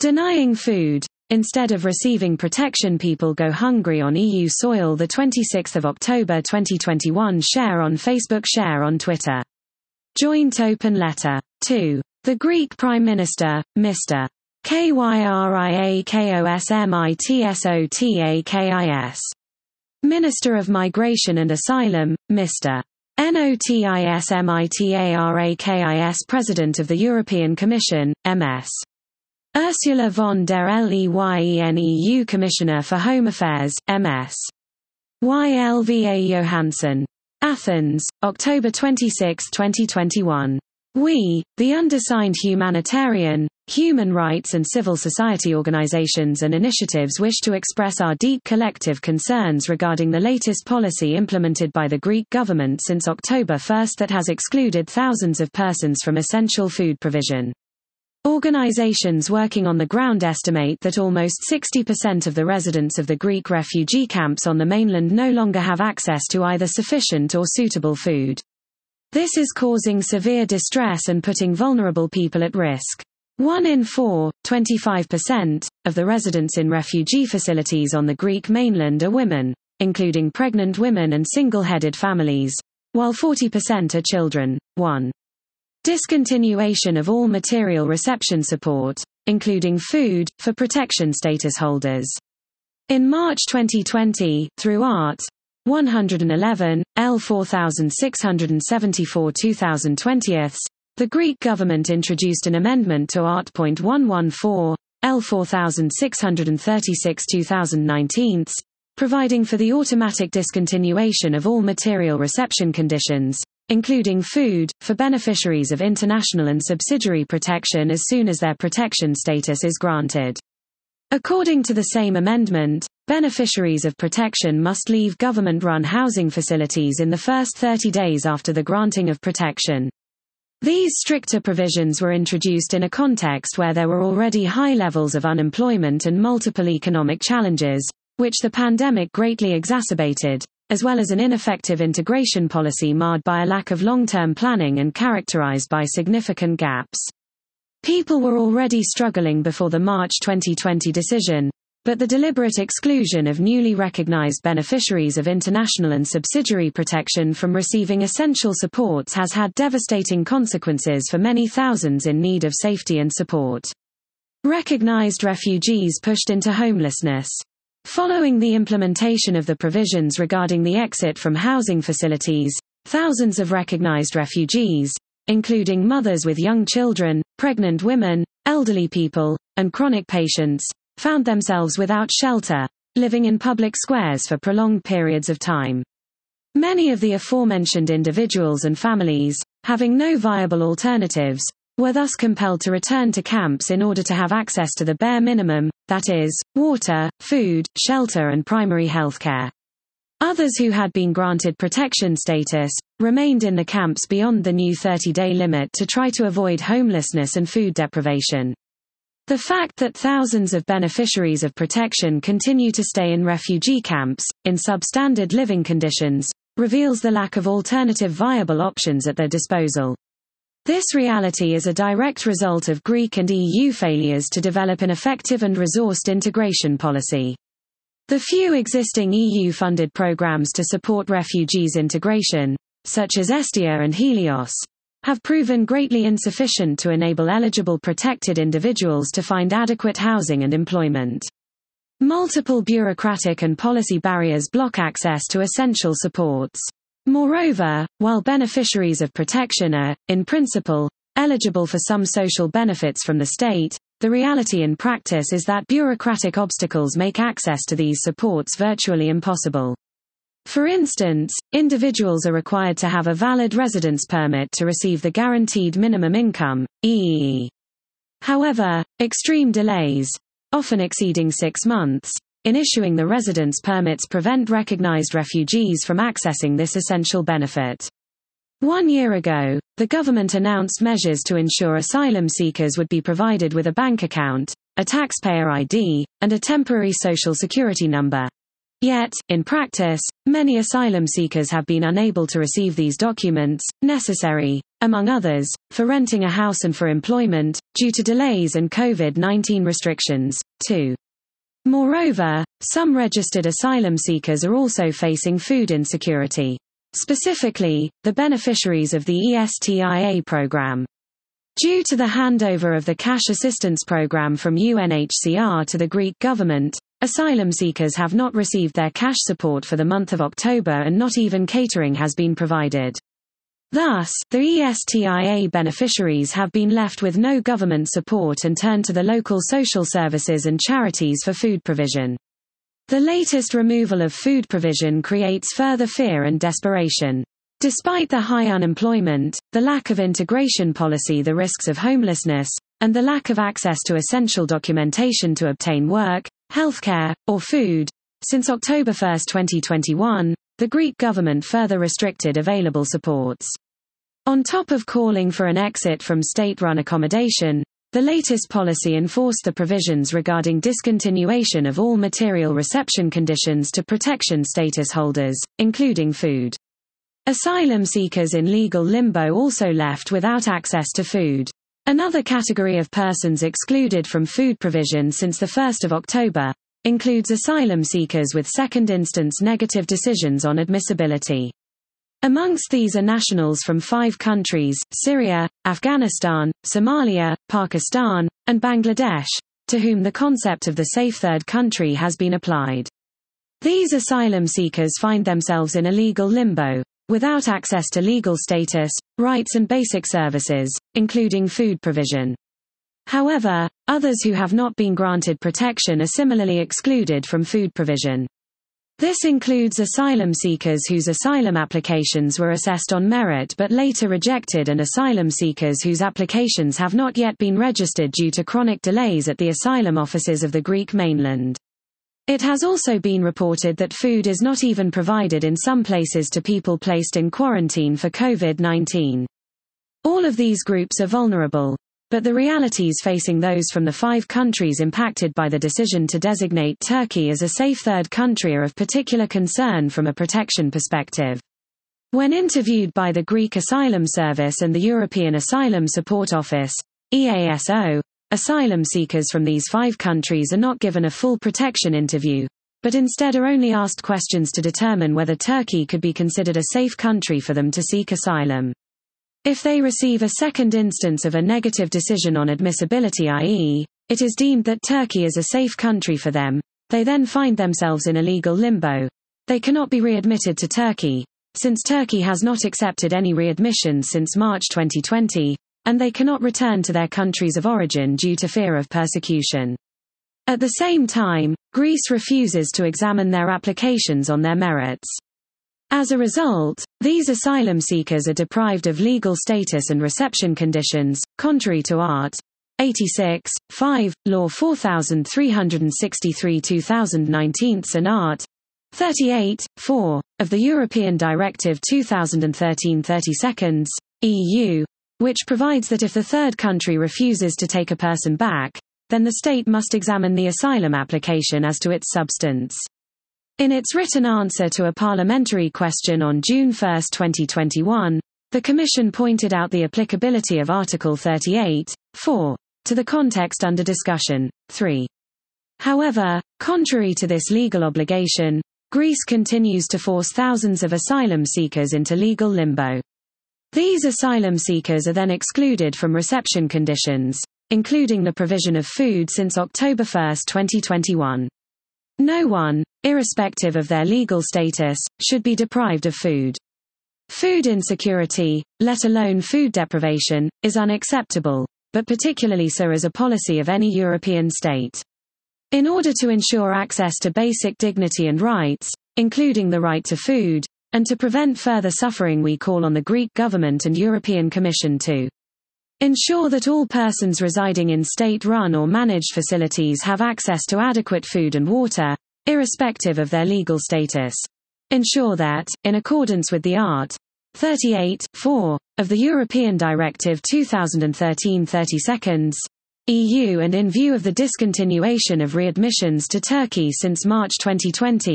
Denying food. Instead of receiving protection, people go hungry on EU soil. The 26th of October 2021. Share on Facebook. Share on Twitter. Joint open letter. 2. The Greek Prime Minister, Mr. Kyriakosmitsotakis. Minister of Migration and Asylum, Mr. Notismitsarakis. President of the European Commission, Ms. Ursula von der Leyen. EU Commissioner for Home Affairs, Ms. Ylva Johansson. Athens, October 26, 2021. We, the undersigned humanitarian, human rights and civil society organizations and initiatives, wish to express our deep collective concerns regarding the latest policy implemented by the Greek government since October 1 that has excluded thousands of persons from essential food provision. Organizations working on the ground estimate that almost 60% of the residents of the Greek refugee camps on the mainland no longer have access to either sufficient or suitable food. This is causing severe distress and putting vulnerable people at risk. 1 in 4, 25%, of the residents in refugee facilities on the Greek mainland are women, including pregnant women and single-headed families, while 40% are children. 1. Discontinuation of all material reception support, including food, for protection status holders. In March 2020, through Art. 111, L 4674 2020, the Greek government introduced an amendment to Art.114, L 4636 2019, providing for the automatic discontinuation of all material reception conditions, including food, for beneficiaries of international and subsidiary protection as soon as their protection status is granted. According to the same amendment, beneficiaries of protection must leave government-run housing facilities in the first 30 days after the granting of protection. These stricter provisions were introduced in a context where there were already high levels of unemployment and multiple economic challenges, which the pandemic greatly exacerbated, as well as an ineffective integration policy marred by a lack of long-term planning and characterized by significant gaps. People were already struggling before the March 2020 decision, but the deliberate exclusion of newly recognized beneficiaries of international and subsidiary protection from receiving essential supports has had devastating consequences for many thousands in need of safety and support. Recognized refugees pushed into homelessness. Following the implementation of the provisions regarding the exit from housing facilities, thousands of recognized refugees, including mothers with young children, pregnant women, elderly people, and chronic patients, found themselves without shelter, living in public squares for prolonged periods of time. Many of the aforementioned individuals and families, having no viable alternatives, were thus compelled to return to camps in order to have access to the bare minimum, that is, water, food, shelter and primary health care. Others who had been granted protection status, remained in the camps beyond the new 30-day limit to try to avoid homelessness and food deprivation. The fact that thousands of beneficiaries of protection continue to stay in refugee camps, in substandard living conditions, reveals the lack of alternative viable options at their disposal. This reality is a direct result of Greek and EU failures to develop an effective and resourced integration policy. The few existing EU-funded programs to support refugees' integration, such as Estia and Helios, have proven greatly insufficient to enable eligible protected individuals to find adequate housing and employment. Multiple bureaucratic and policy barriers block access to essential supports. Moreover, while beneficiaries of protection are, in principle, eligible for some social benefits from the state, the reality in practice is that bureaucratic obstacles make access to these supports virtually impossible. For instance, individuals are required to have a valid residence permit to receive the Guaranteed Minimum Income, EIE. However, extreme delays, often exceeding 6 months, in issuing the residence permits prevent recognized refugees from accessing this essential benefit. 1 year ago, the government announced measures to ensure asylum seekers would be provided with a bank account, a taxpayer ID, and a temporary social security number. Yet, in practice, many asylum seekers have been unable to receive these documents, necessary, among others, for renting a house and for employment, due to delays and COVID-19 restrictions, too. Moreover, some registered asylum seekers are also facing food insecurity. Specifically, the beneficiaries of the ESTIA program. Due to the handover of the cash assistance program from UNHCR to the Greek government, asylum seekers have not received their cash support for the month of October, and not even catering has been provided. Thus, the ESTIA beneficiaries have been left with no government support and turned to the local social services and charities for food provision. The latest removal of food provision creates further fear and desperation. Despite the high unemployment, the lack of integration policy, the risks of homelessness, and the lack of access to essential documentation to obtain work, healthcare, or food, since October 1, 2021, the Greek government further restricted available supports. On top of calling for an exit from state-run accommodation, the latest policy enforced the provisions regarding discontinuation of all material reception conditions to protection status holders, including food. Asylum seekers in legal limbo also left without access to food. Another category of persons excluded from food provision since 1 October includes asylum seekers with second-instance negative decisions on admissibility. Amongst these are nationals from 5 countries, Syria, Afghanistan, Somalia, Pakistan, and Bangladesh, to whom the concept of the safe third country has been applied. These asylum seekers find themselves in a legal limbo, without access to legal status, rights and basic services, including food provision. However, others who have not been granted protection are similarly excluded from food provision. This includes asylum seekers whose asylum applications were assessed on merit but later rejected, and asylum seekers whose applications have not yet been registered due to chronic delays at the asylum offices of the Greek mainland. It has also been reported that food is not even provided in some places to people placed in quarantine for COVID-19. All of these groups are vulnerable, but the realities facing those from the 5 countries impacted by the decision to designate Turkey as a safe third country are of particular concern from a protection perspective. When interviewed by the Greek Asylum Service and the European Asylum Support Office, EASO, asylum seekers from these 5 countries are not given a full protection interview, but instead are only asked questions to determine whether Turkey could be considered a safe country for them to seek asylum. If they receive a second instance of a negative decision on admissibility, i.e., it is deemed that Turkey is a safe country for them, they then find themselves in a legal limbo. They cannot be readmitted to Turkey, since Turkey has not accepted any readmissions since March 2020, and they cannot return to their countries of origin due to fear of persecution. At the same time, Greece refuses to examine their applications on their merits. As a result, these asylum seekers are deprived of legal status and reception conditions, contrary to Art. 86, 5, Law 4363 2019 and Art. 38, 4, of the European Directive 2013/32, EU, which provides that if the third country refuses to take a person back, then the state must examine the asylum application as to its substance. In its written answer to a parliamentary question on June 1, 2021, the Commission pointed out the applicability of Article 38, 4, to the context under discussion. 3. However, contrary to this legal obligation, Greece continues to force thousands of asylum seekers into legal limbo. These asylum seekers are then excluded from reception conditions, including the provision of food since October 1, 2021. No one, irrespective of their legal status, should be deprived of food. Food insecurity, let alone food deprivation, is unacceptable, but particularly so as a policy of any European state. In order to ensure access to basic dignity and rights, including the right to food, and to prevent further suffering, we call on the Greek government and European Commission to ensure that all persons residing in state-run or managed facilities have access to adequate food and water, irrespective of their legal status. Ensure that, in accordance with the Art. 38, 4, of the European Directive 2013/32, EU, and in view of the discontinuation of readmissions to Turkey since March 2020,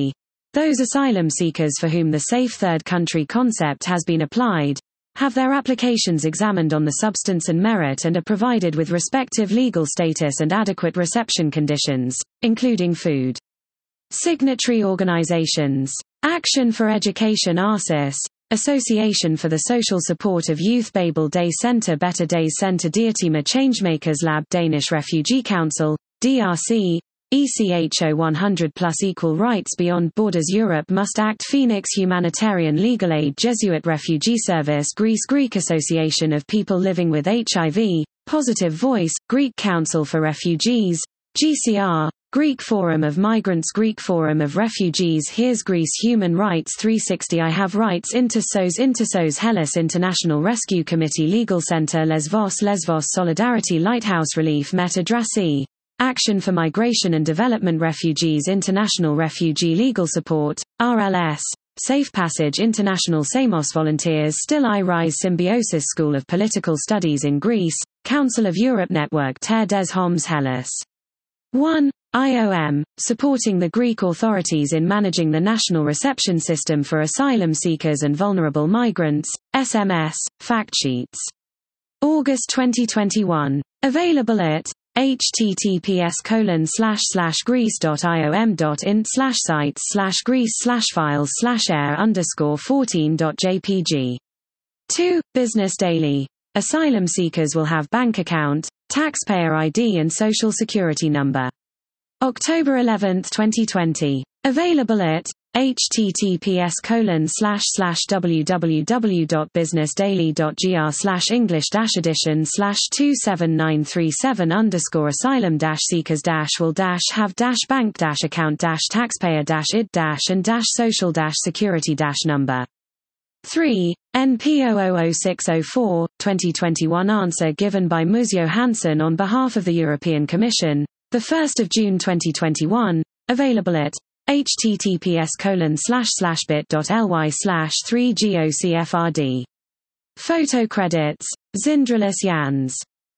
Those asylum seekers for whom the safe third country concept has been applied have their applications examined on the substance and merit and are provided with respective legal status and adequate reception conditions, including food. Signatory organizations: Action for Education ARCIS, Association for the Social Support of Youth, Babel Day Center, Better Days Center, Dietima Changemakers Lab, Danish Refugee Council, DRC, ECHO 100 plus Equal Rights Beyond Borders, Europe Must Act, Phoenix Humanitarian Legal Aid, Jesuit Refugee Service, Greece, Greek Association of People Living with HIV, Positive Voice, Greek Council for Refugees, GCR, Greek Forum of Migrants, Greek Forum of Refugees, Here's Greece, Human Rights 360, I Have Rights, Intersos Hellas, International Rescue Committee, Legal Center, Lesvos Solidarity, Lighthouse Relief, Metadrasi, Action for Migration and Development, Refugees, International Refugee Legal Support, RLS, Safe Passage International, Samos Volunteers, Still I Rise, Symbiosis School of Political Studies in Greece, Council of Europe Network, Ter des Hommes Hellas. 1. IOM, supporting the Greek authorities in managing the national reception system for asylum seekers and vulnerable migrants, SMS, fact sheets. August 2021. Available at https://greece.iom.in/sites/greece/files/air_14.jpg. 2. Business Daily. Asylum seekers will have bank account, taxpayer ID and social security number. October 11, 2020. Available at https://www.businessdaily.gr/english-assudition/27937_will-have-bank-account-social-security-number. 3. NP00604, 2021 answer given by Muzio Hansen on behalf of the European Commission, 1 June 2021, available at https://bit.ly/3gocfrd. Photo credits: Zindralis Jans.